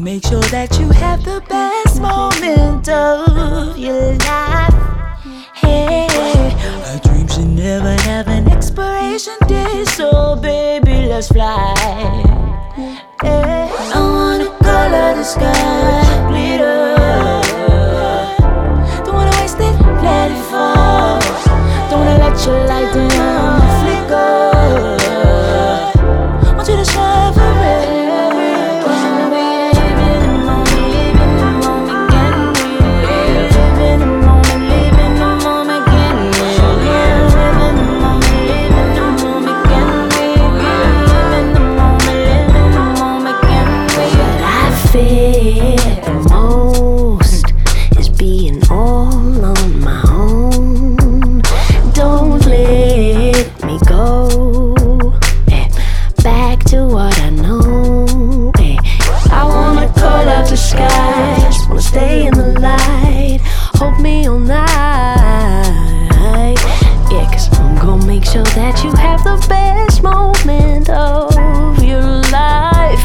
make sure that you have the best moment of your life. Hey, our dreams should never have an expiration date, so baby, let's fly. Hey, I wanna color the sky glitter. Don't wanna waste it, let it fall. Don't wanna let your light down flicker. Want you to shine forever. The most is being all on my own. Don't let me go back to what I know. I wanna call out the skies, wanna stay in the light, hold me all night. Yeah, 'cause I'm gonna make sure that you have the best moment of your life.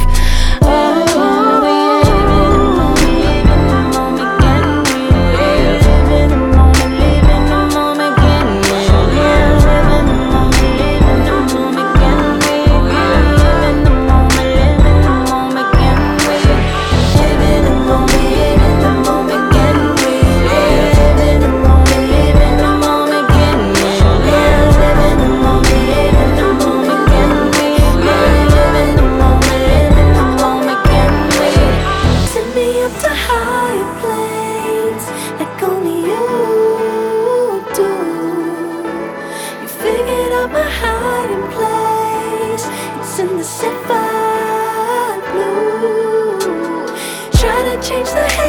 My hiding place, it's in the sapphire blue. Try to change the